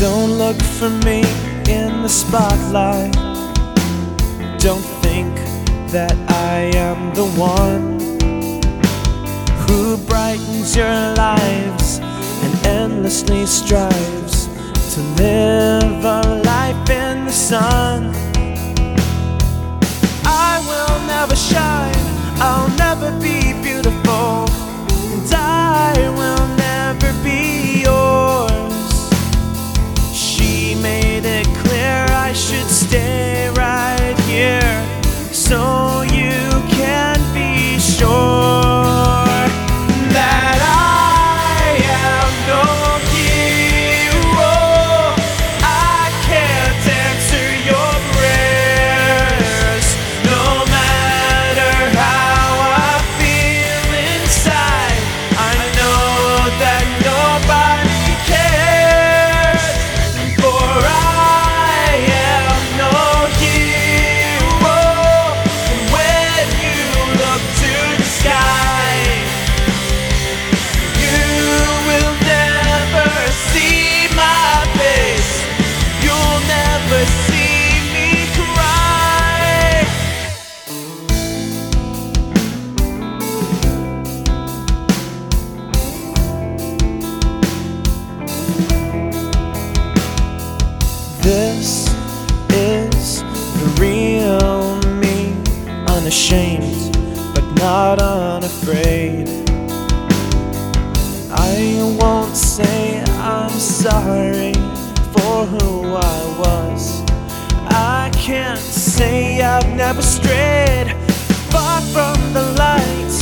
Don't look for me in the spotlight. Don't think that I am the one who brightens your lives and endlessly strives to live a life in the sun. I will never shine, I'll never be beautiful, and I will never be yours. She made it clear I should stay right here, so you can be sure that I am no hero. I can't answer your prayers, no matter how I feel inside. I know that nobody cares, for I am no hero. When you look to the sky, you will never see my face. You'll never see me cry. This is the real me, unashamed but not unafraid. I won't say I'm sorry for who I was. I can't say I've never strayed far from the light.